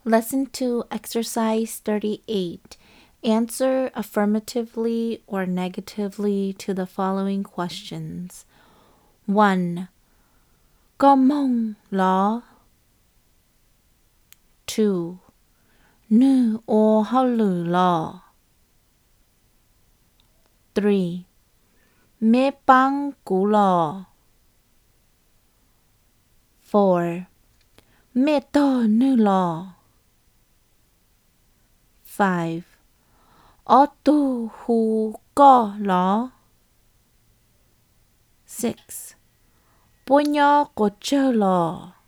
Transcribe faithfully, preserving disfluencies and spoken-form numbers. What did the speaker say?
Listen to exercise thirty-eight. Answer affirmatively or negatively to the following questions. one. ก็มงเหรอ two. นึโอเฮาหรือเหรอ three. เมปังกูเหรอ four. เมโตนึเหรอ five. ออตูฮูก็เหรอ six. ปุญญอโกเจอเหรอ